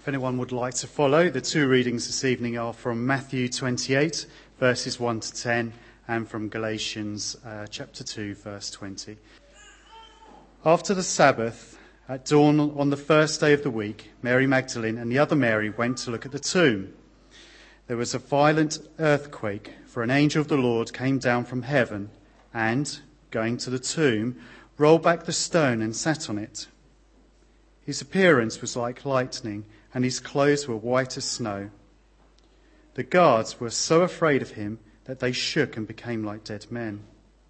If anyone would like to follow, the two readings this evening are from Matthew 28, verses 1 to 10, and from Galatians chapter 2, verse 20. After the Sabbath, at dawn on the first day of the week, Mary Magdalene and the other Mary went to look at the tomb. There was a violent earthquake, for an angel of the Lord came down from heaven and, going to the tomb, rolled back the stone and sat on it. His appearance was like lightning, and his clothes were white as snow. The guards were so afraid of him that they shook and became like dead men.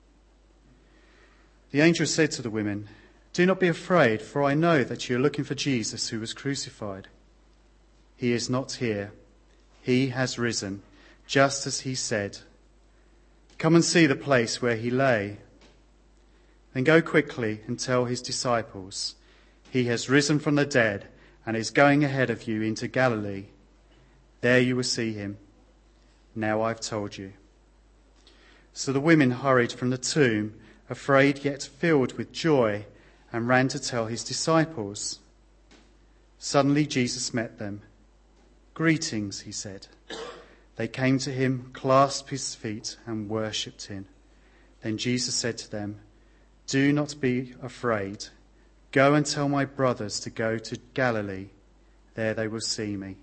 The angel said to the women, "Do not be afraid, for I know that you are looking for Jesus who was crucified. He is not here. He has risen, just as he said. Come and see the place where he lay. Then go quickly and tell his disciples, he has risen from the dead and is going ahead of you into Galilee. There you will see him. Now I've told you." So the women hurried from the tomb, afraid yet filled with joy, and ran to tell his disciples. Suddenly Jesus met them. "Greetings," he said. They came to him, clasped his feet, and worshipped him. Then Jesus said to them, "Do not be afraid. Go and tell my brothers to go to Galilee. There they will see me."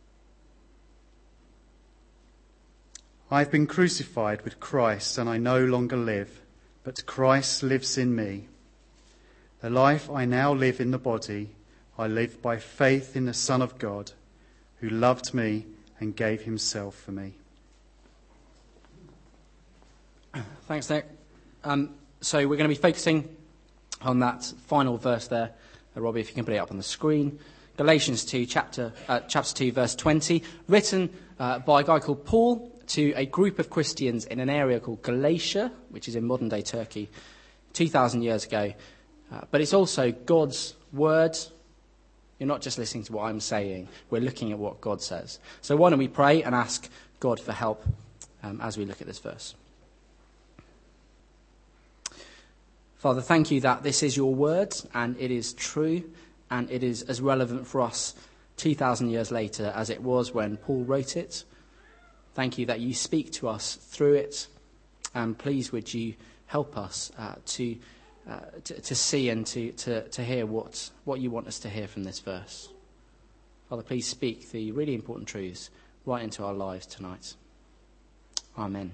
I have been crucified with Christ, and I no longer live, but Christ lives in me. The life I now live in the body, I live by faith in the Son of God, who loved me and gave himself for me. Thanks, Nick. So we're going to be focusing on that final verse there. Robbie, if you can put it up on the screen. Galatians 2, chapter 2, verse 20, written by a guy called Paul to a group of Christians in an area called Galatia, which is in modern-day Turkey, 2,000 years ago. But it's also God's word. You're not just listening to what I'm saying. We're looking at what God says. So why don't we pray and ask God for help as we look at this verse. Father, thank you that this is your word, and it is true, and it is as relevant for us 2,000 years later as it was when Paul wrote it. Thank you that you speak to us through it, and please would you help us to see and to hear what you want us to hear from this verse. Father, please speak the really important truths right into our lives tonight. Amen.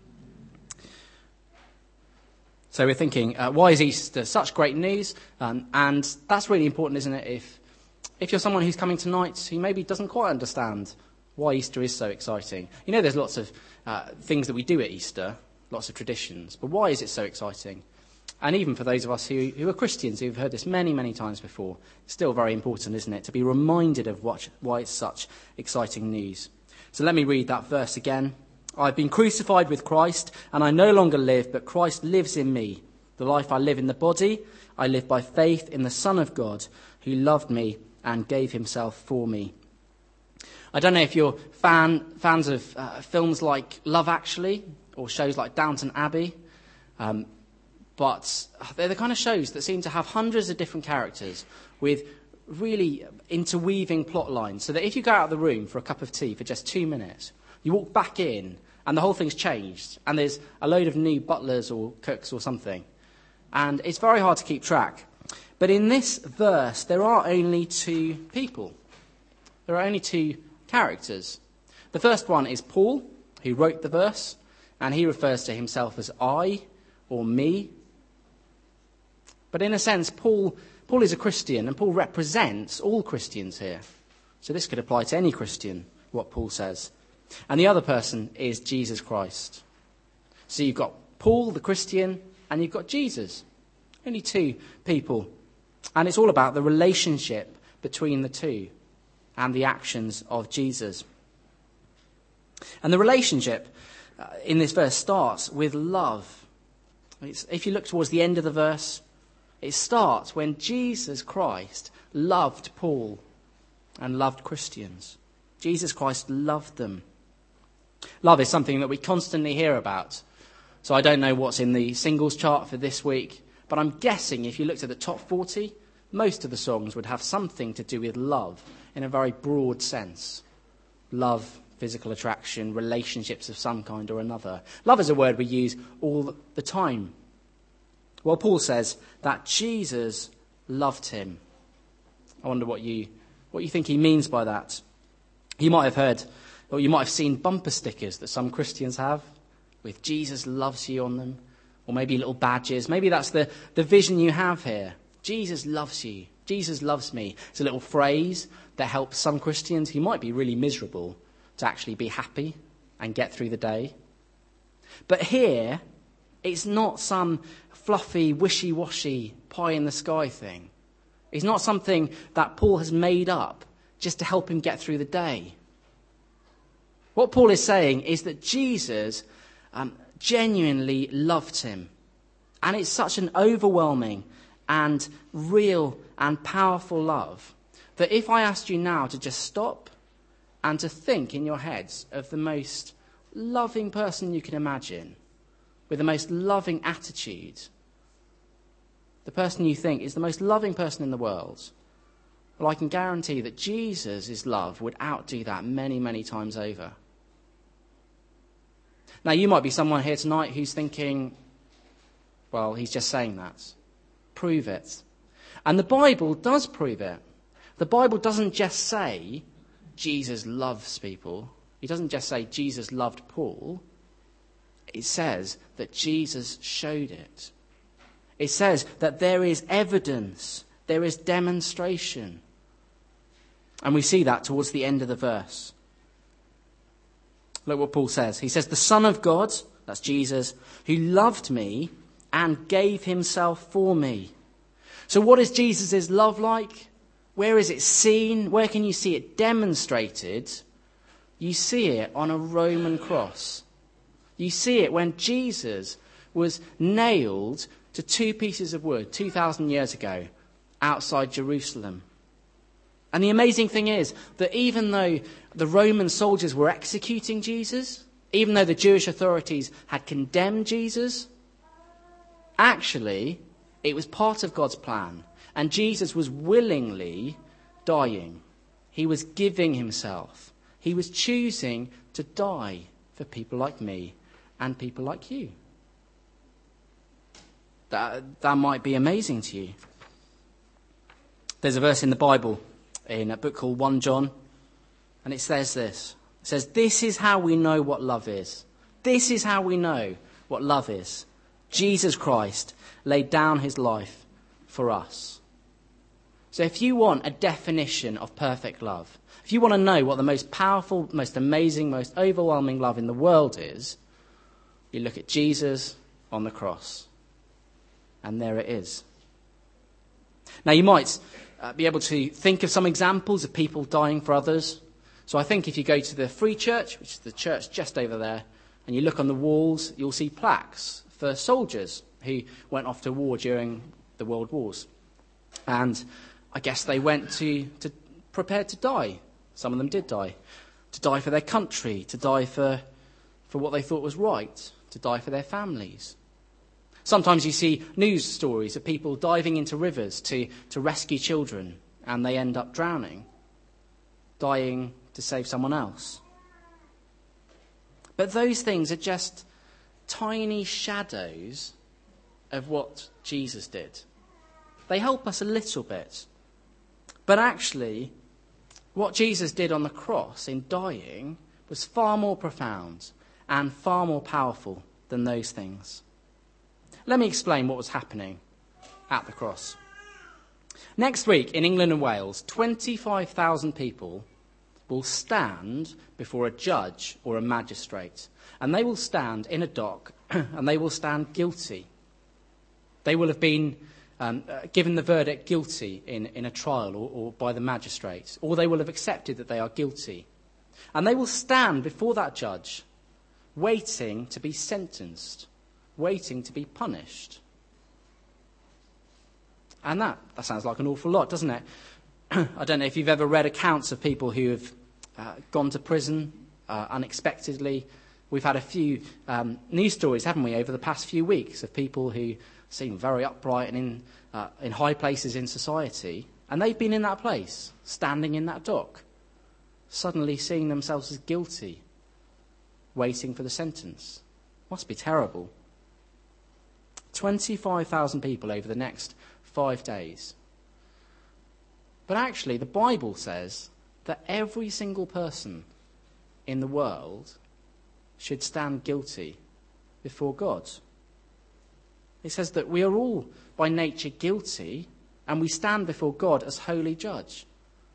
So we're thinking, why is Easter such great news? And that's really important, isn't it? If you're someone who's coming tonight who maybe doesn't quite understand why Easter is so exciting. You know, there's lots of things that we do at Easter, lots of traditions. But why is it so exciting? And even for those of us who are Christians, who've heard this many, many times before, it's still very important, isn't it, to be reminded of why it's such exciting news. So let me read that verse again. I've been crucified with Christ, and I no longer live, but Christ lives in me. The life I live in the body, I live by faith in the Son of God, who loved me and gave himself for me. I don't know if you're fans of films like Love Actually, or shows like Downton Abbey, but they're the kind of shows that seem to have hundreds of different characters with really interweaving plot lines, so that if you go out of the room for a cup of tea for just 2 minutes, you walk back in, and the whole thing's changed, and there's a load of new butlers or cooks or something. And it's very hard to keep track. But in this verse, there are only two people. There are only two characters. The first one is Paul, who wrote the verse, and he refers to himself as I, or me. But in a sense, Paul is a Christian, and Paul represents all Christians here. So this could apply to any Christian, what Paul says. And the other person is Jesus Christ. So you've got Paul, the Christian, and you've got Jesus. Only two people. And it's all about the relationship between the two and the actions of Jesus. And the relationship in this verse starts with love. If you look towards the end of the verse, it starts when Jesus Christ loved Paul and loved Christians. Jesus Christ loved them. Love is something that we constantly hear about. So I don't know what's in the singles chart for this week, but I'm guessing if you looked at the top 40, most of the songs would have something to do with love in a very broad sense. Love, physical attraction, relationships of some kind or another. Love is a word we use all the time. Well, Paul says that Jesus loved him. I wonder what you think he means by that. You might have heard, or you might have seen bumper stickers that some Christians have with Jesus loves you on them, or maybe little badges. Maybe that's the vision you have here. Jesus loves you. Jesus loves me. It's a little phrase that helps some Christians who might be really miserable to actually be happy and get through the day. But here, it's not some fluffy, wishy-washy, pie-in-the-sky thing. It's not something that Paul has made up just to help him get through the day. What Paul is saying is that Jesus genuinely loved him. And it's such an overwhelming and real and powerful love that if I asked you now to just stop and to think in your heads of the most loving person you can imagine, with the most loving attitude, the person you think is the most loving person in the world, well, I can guarantee that Jesus' love would outdo that many, many times over. Now, you might be someone here tonight who's thinking, well, he's just saying that. Prove it. And the Bible does prove it. The Bible doesn't just say Jesus loves people. It doesn't just say Jesus loved Paul. It says that Jesus showed it. It says that there is evidence, there is demonstration. And we see that towards the end of the verse. Look what Paul says. He says, the Son of God, that's Jesus, who loved me and gave himself for me. So what is Jesus' love like? Where is it seen? Where can you see it demonstrated? You see it on a Roman cross. You see it when Jesus was nailed to two pieces of wood 2,000 years ago outside Jerusalem. And the amazing thing is that even though the Roman soldiers were executing Jesus, even though the Jewish authorities had condemned Jesus, actually it was part of God's plan. And Jesus was willingly dying. He was giving himself. He was choosing to die for people like me and people like you. That might be amazing to you. There's a verse in the Bible, in a book called 1 John, and it says this. It says, this is how we know what love is. This is how we know what love is. Jesus Christ laid down his life for us. So if you want a definition of perfect love, if you want to know what the most powerful, most amazing, most overwhelming love in the world is, you look at Jesus on the cross. And there it is. Now you might be able to think of some examples of people dying for others. So I think if you go to the Free Church, which is the church just over there, and you look on the walls, you'll see plaques for soldiers who went off to war during the World Wars. And I guess they went to prepare to die. Some of them did die. To die for their country, to die for what they thought was right, to die for their families. Sometimes you see news stories of people diving into rivers to rescue children, and they end up drowning, dying to save someone else. But those things are just tiny shadows of what Jesus did. They help us a little bit. But actually, what Jesus did on the cross in dying was far more profound and far more powerful than those things. Let me explain what was happening at the cross. Next week in England and Wales, 25,000 people will stand before a judge or a magistrate. And they will stand in a dock and they will stand guilty. They will have been given the verdict guilty in a trial or by the magistrate. Or they will have accepted that they are guilty. And they will stand before that judge waiting to be sentenced. Waiting to be punished. And that sounds like an awful lot, doesn't it? I don't know if you've ever read accounts of people who have gone to prison unexpectedly. We've had a few news stories, haven't we, over the past few weeks of people who seem very upright and in high places in society, and they've been in that place, standing in that dock, suddenly seeing themselves as guilty, waiting for the sentence. Must be terrible. 25,000 people over the next 5 days. But actually, the Bible says that every single person in the world should stand guilty before God. It says that we are all by nature guilty, and we stand before God as holy judge.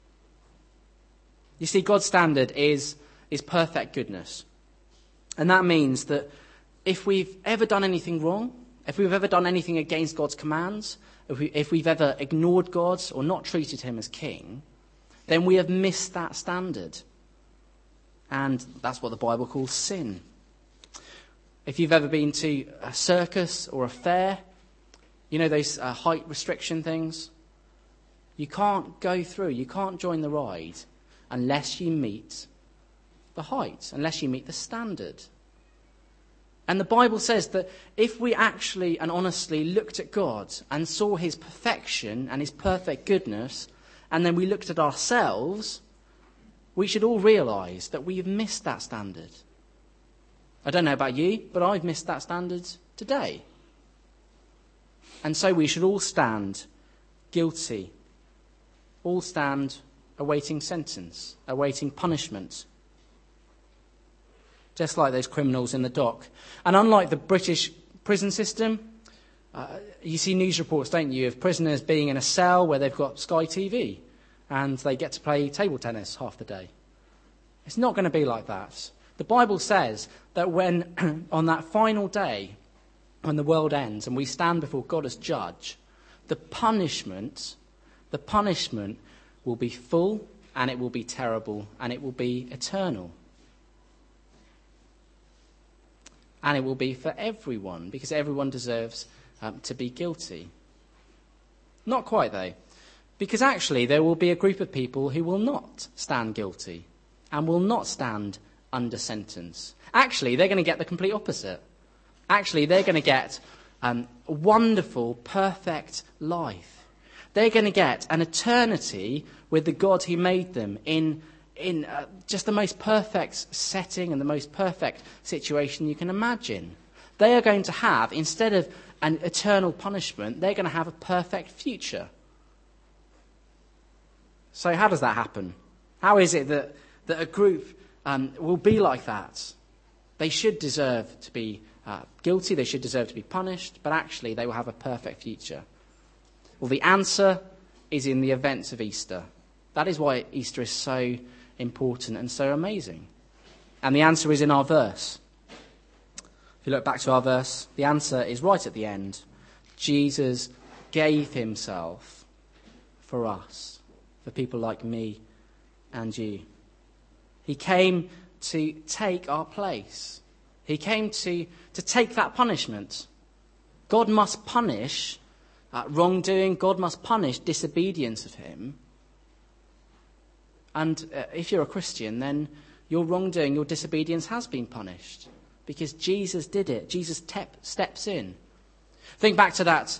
You see, God's standard is perfect goodness. And that means that if we've ever done anything wrong, if we've ever done anything against God's commands, if we've ever ignored God or not treated him as king, then we have missed that standard. And that's what the Bible calls sin. If you've ever been to a circus or a fair, you know those height restriction things? You can't go through, you can't join the ride unless you meet the height, unless you meet the standard. And the Bible says that if we actually and honestly looked at God and saw his perfection and his perfect goodness, and then we looked at ourselves, we should all realise that we've missed that standard. I don't know about you, but I've missed that standard today. And so we should all stand guilty, all stand awaiting sentence, awaiting punishment. Just like those criminals in the dock. And unlike the British prison system, you see news reports, don't you, of prisoners being in a cell where they've got Sky TV and they get to play table tennis half the day. It's not going to be like that. The Bible says that when, on that final day, when the world ends and we stand before God as judge, the punishment will be full, and it will be terrible, and it will be eternal. And it will be for everyone, because everyone deserves to be guilty. Not quite, though, because actually there will be a group of people who will not stand guilty and will not stand under sentence. Actually, they're going to get the complete opposite. Actually, they're going to get a wonderful, perfect life. They're going to get an eternity with the God who made them in just the most perfect setting and the most perfect situation you can imagine. They are going to have, instead of an eternal punishment, they're going to have a perfect future. So how does that happen? How is it that a group will be like that? They should deserve to be guilty, they should deserve to be punished, but actually they will have a perfect future. Well, the answer is in the events of Easter. That is why Easter is so important and so amazing. And the answer is in our verse. If you look back to our verse, the answer is right at the end. Jesus gave himself for us, for people like me and you. He came to take our place. He came to take that punishment. God must punish wrongdoing. God must punish disobedience of him. And if you're a Christian, then your wrongdoing, your disobedience has been punished. Because Jesus did it. Jesus steps in. Think back to that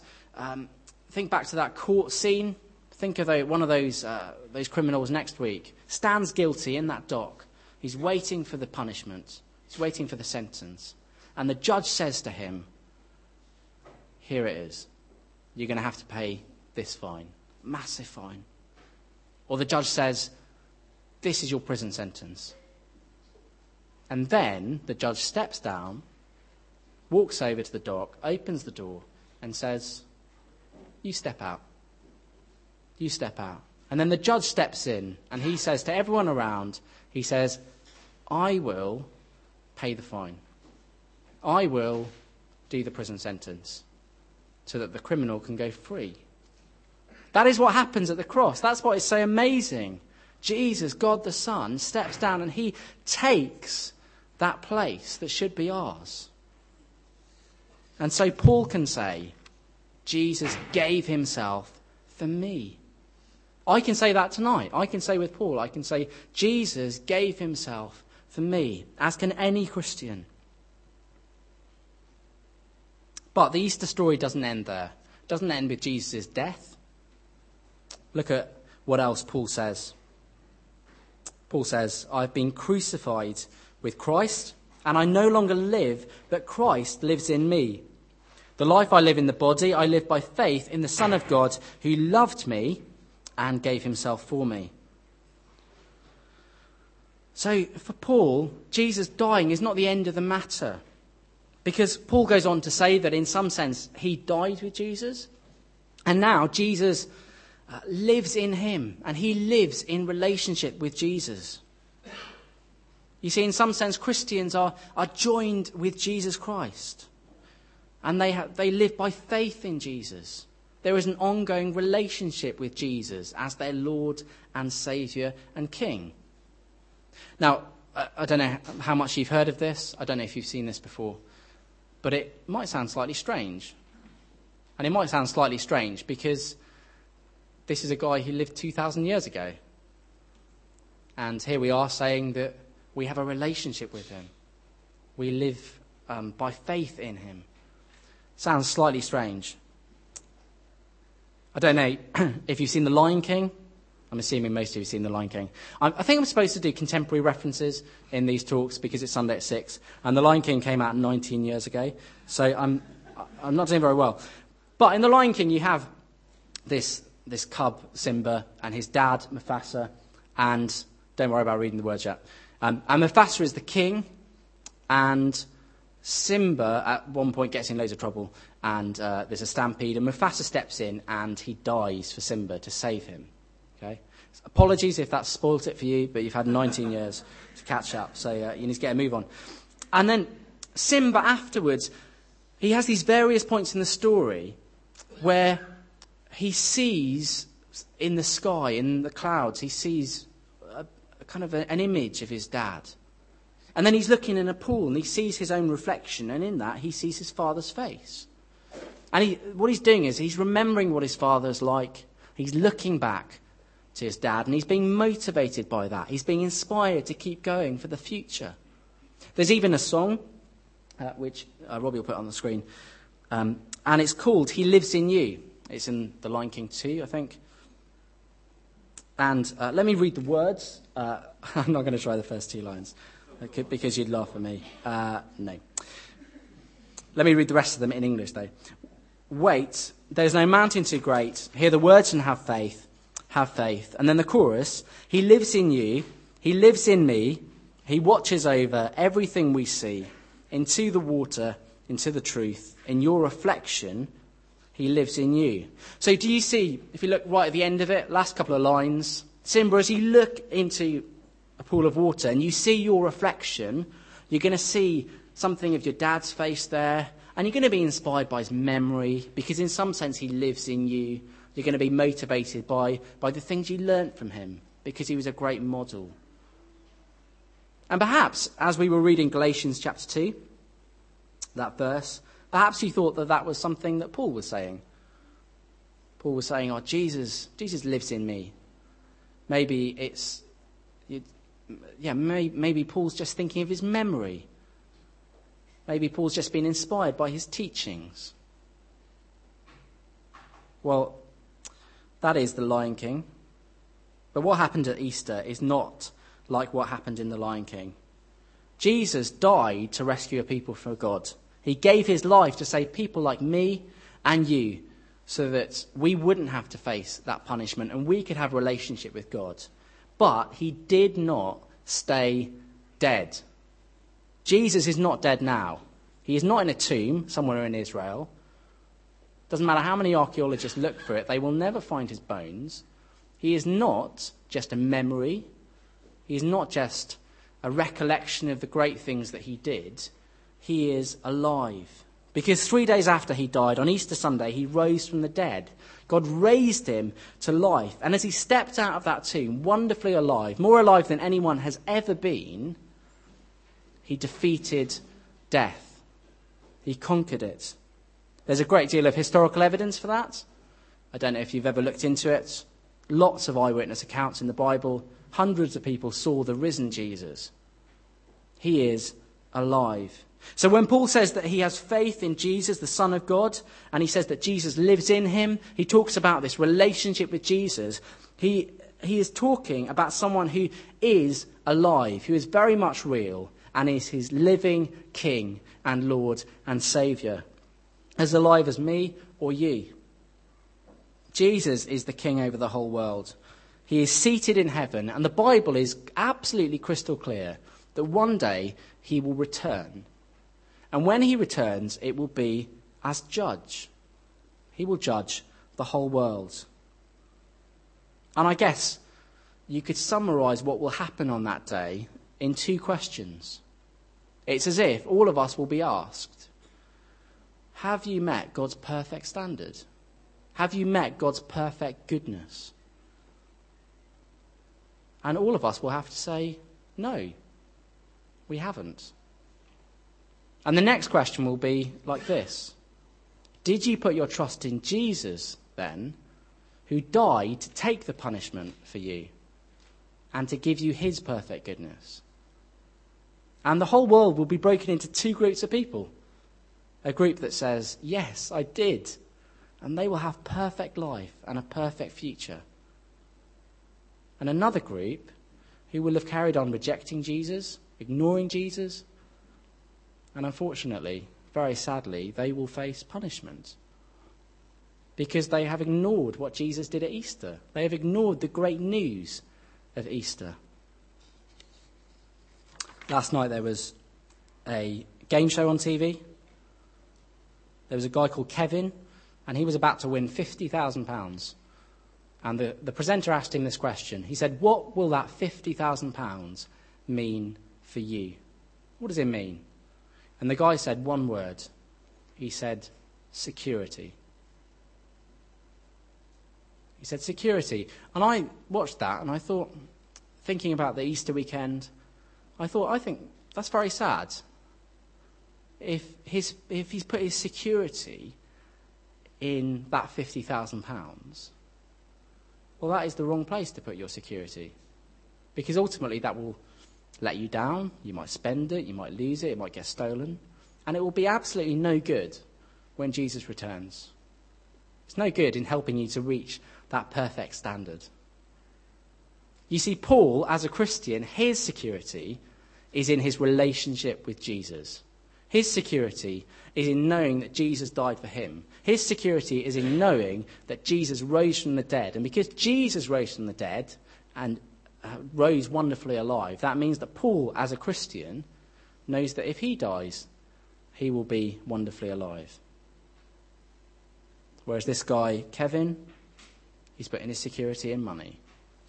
court scene. Think of one of those criminals next week. Stands guilty in that dock. He's waiting for the punishment. He's waiting for the sentence. And the judge says to him, here it is. You're going to have to pay this fine. Massive fine. Or the judge says, this is your prison sentence. And then the judge steps down, walks over to the dock, opens the door, and says, you step out. You step out. And then the judge steps in, and he says to everyone around, he says, I will pay the fine. I will do the prison sentence so that the criminal can go free. That is what happens at the cross. That's what is so amazing. Jesus, God the Son, steps down and he takes that place that should be ours. And so Paul can say, Jesus gave himself for me. I can say that tonight. I can say with Paul, I can say, Jesus gave himself for me, as can any Christian. But the Easter story doesn't end there. Doesn't end with Jesus' death. Look at what else Paul says. Paul says, I've been crucified with Christ, and I no longer live, but Christ lives in me. The life I live in the body, I live by faith in the Son of God who loved me and gave himself for me. So for Paul, Jesus dying is not the end of the matter. Because Paul goes on to say that in some sense he died with Jesus. And now Jesus lives in him, and he lives in relationship with Jesus. You see, in some sense, Christians are joined with Jesus Christ. And they live by faith in Jesus. There is an ongoing relationship with Jesus as their Lord and Saviour and King. Now, I don't know how much you've heard of this. I don't know if you've seen this before. But it might sound slightly strange. And it might sound slightly strange because this is a guy who lived 2,000 years ago. And here we are saying that we have a relationship with him. We live by faith in him. Sounds slightly strange. I don't know if you've seen The Lion King. I'm assuming most of you have seen The Lion King. I think I'm supposed to do contemporary references in these talks because it's Sunday at 6. And The Lion King came out 19 years ago. So I'm not doing very well. But in The Lion King, you have this cub, Simba, and his dad, Mufasa. And don't worry about reading the words yet. And Mufasa is the king. And Simba, at one point, gets in loads of trouble. And there's a stampede. And Mufasa steps in and he dies for Simba to save him. Okay. Apologies if that spoilt it for you, but you've had 19 years to catch up, so you need to get a move on. And then Simba afterwards, he has these various points in the story where he sees in the sky, in the clouds, he sees an image of his dad. And then he's looking in a pool and he sees his own reflection, and in that he sees his father's face. And what he's doing is he's remembering what his father's like. He's looking back to his dad, and he's being motivated by that. He's being inspired to keep going for the future. There's even a song, which Robbie will put on the screen, and it's called He Lives in You. It's in The Lion King 2, I think. And let me read the words. I'm not going to try the first two lines, because you'd laugh at me. No. Let me read the rest of them in English, though. Wait, there's no mountain too great. Hear the words and have faith. Have faith. And then the chorus, he lives in you, he lives in me, he watches over everything we see, into the water, into the truth, in your reflection, he lives in you. So do you see, if you look right at the end of it, last couple of lines, Simba, as you look into a pool of water and you see your reflection, you're going to see something of your dad's face there, and you're going to be inspired by his memory, because in some sense he lives in you. You're going to be motivated by the things you learnt from him, because he was a great model. And perhaps, as we were reading Galatians chapter 2, that verse, perhaps you thought that was something that Paul was saying. Paul was saying, oh, Jesus lives in me. Maybe maybe Paul's just thinking of his memory. Maybe Paul's just been inspired by his teachings. Well, that is the Lion King. But what happened at Easter is not like what happened in the Lion King. Jesus died to rescue a people from God. He gave his life to save people like me and you, so that we wouldn't have to face that punishment and we could have a relationship with God. But he did not stay dead. Jesus is not dead now. He is not in a tomb somewhere in Israel. Doesn't matter how many archaeologists look for it, they will never find his bones. He is not just a memory. He is not just a recollection of the great things that he did. He is alive. Because 3 days after he died, on Easter Sunday, he rose from the dead. God raised him to life. And as he stepped out of that tomb, wonderfully alive, more alive than anyone has ever been, he defeated death. He conquered it. There's a great deal of historical evidence for that. I don't know if you've ever looked into it. Lots of eyewitness accounts in the Bible. Hundreds of people saw the risen Jesus. He is alive. So when Paul says that he has faith in Jesus, the Son of God, and he says that Jesus lives in him, he talks about this relationship with Jesus. He is talking about someone who is alive, who is very much real, and is his living King and Lord and Saviour, as alive as me or you. Jesus is the King over the whole world. He is seated in heaven, and the Bible is absolutely crystal clear that one day he will return. And when he returns, it will be as judge. He will judge the whole world. And I guess you could summarise what will happen on that day in 2 questions. It's as if all of us will be asked, have you met God's perfect standard? Have you met God's perfect goodness? And all of us will have to say, no, we haven't. And the next question will be like this. Did you put your trust in Jesus then, who died to take the punishment for you and to give you his perfect goodness? And the whole world will be broken into 2 groups of people. A group that says, yes, I did. And they will have perfect life and a perfect future. And another group who will have carried on rejecting Jesus, ignoring Jesus. And unfortunately, very sadly, they will face punishment. Because they have ignored what Jesus did at Easter. They have ignored the great news of Easter. Last night there was a game show on TV. There was a guy called Kevin, and he was about to win £50,000. And the presenter asked him this question. He said, what will that £50,000 mean for you? What does it mean? And the guy said one word. He said, security. He said, security. And I watched that and I thought, thinking about the Easter weekend, I think that's very sad. If he's put his security in that £50,000, well, that is the wrong place to put your security. Because ultimately that will let you down. You might spend it, you might lose it, it might get stolen. And it will be absolutely no good when Jesus returns. It's no good in helping you to reach that perfect standard. You see, Paul, as a Christian, his security is in his relationship with Jesus. His security is in knowing that Jesus died for him. His security is in knowing that Jesus rose from the dead. And because Jesus rose from the dead and rose wonderfully alive, that means that Paul, as a Christian, knows that if he dies, he will be wonderfully alive. Whereas this guy, Kevin, he's putting his security in money.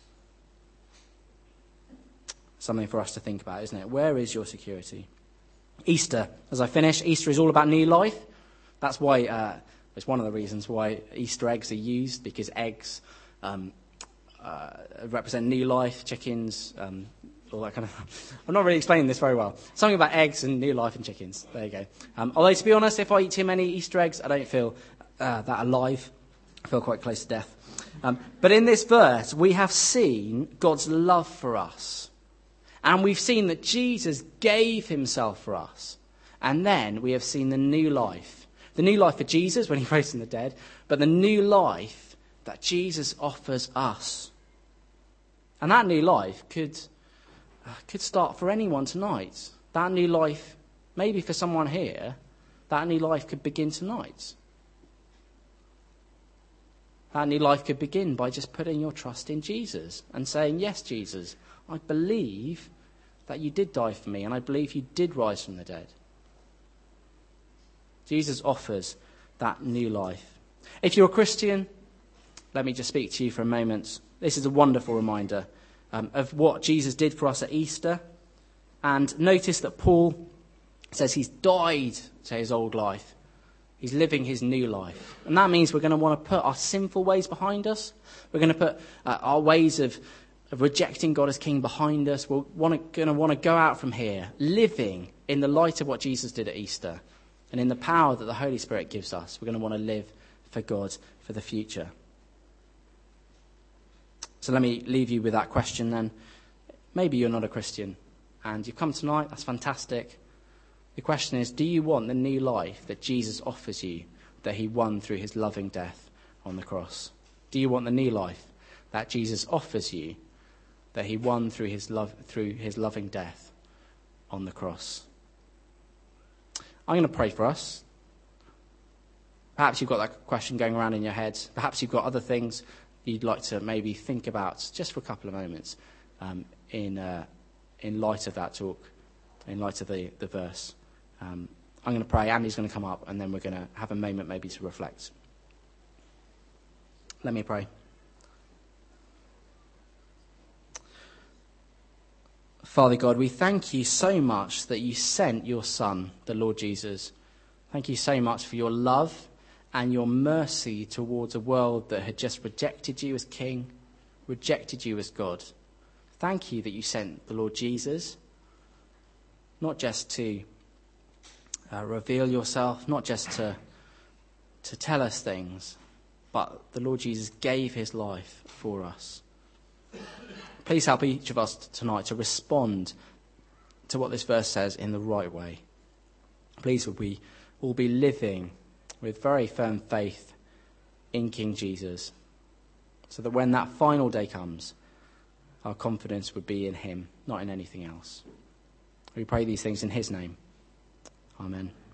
Something for us to think about, isn't it? Where is your security? Easter, as I finish, Easter is all about new life. That's why, it's one of the reasons why Easter eggs are used, because eggs represent new life, chickens, all that kind of stuff. I'm not really explaining this very well. Something about eggs and new life and chickens. There you go. Although, to be honest, if I eat too many Easter eggs, I don't feel that alive. I feel quite close to death. But in this verse, we have seen God's love for us. And we've seen that Jesus gave himself for us. And then we have seen the new life. The new life for Jesus when he rose from the dead, but the new life that Jesus offers us. And that new life could start for anyone tonight. That new life, maybe for someone here, that new life could begin tonight. That new life could begin by just putting your trust in Jesus and saying, yes, Jesus, I believe that you did die for me, and I believe you did rise from the dead. Jesus offers that new life. If you're a Christian, let me just speak to you for a moment. This is a wonderful reminder of what Jesus did for us at Easter. And notice that Paul says he's died to his old life. He's living his new life. And that means we're going to want to put our sinful ways behind us. We're going to put our ways of rejecting God as King behind us. We're going to want to go out from here, living in the light of what Jesus did at Easter and in the power that the Holy Spirit gives us. We're going to want to live for God for the future. So let me leave you with that question then. Maybe you're not a Christian and you've come tonight, that's fantastic. The question is, do you want the new life that Jesus offers you, that he won through his loving death on the cross? Do you want the new life that Jesus offers you, that he won through his loving death on the cross? I'm going to pray for us. Perhaps you've got that question going around in your head. Perhaps you've got other things you'd like to maybe think about just for a couple of moments in light of that talk, in light of the verse. I'm going to pray. Andy's going to come up, and then we're going to have a moment maybe to reflect. Let me pray. Father God, we thank you so much that you sent your Son, the Lord Jesus. Thank you so much for your love and your mercy towards a world that had just rejected you as King, rejected you as God. Thank you that you sent the Lord Jesus, not just to reveal yourself, not just to tell us things, but the Lord Jesus gave his life for us. Please help each of us tonight to respond to what this verse says in the right way. Please would we all be living with very firm faith in King Jesus, so that when that final day comes, our confidence would be in him, not in anything else. We pray these things in his name. Amen.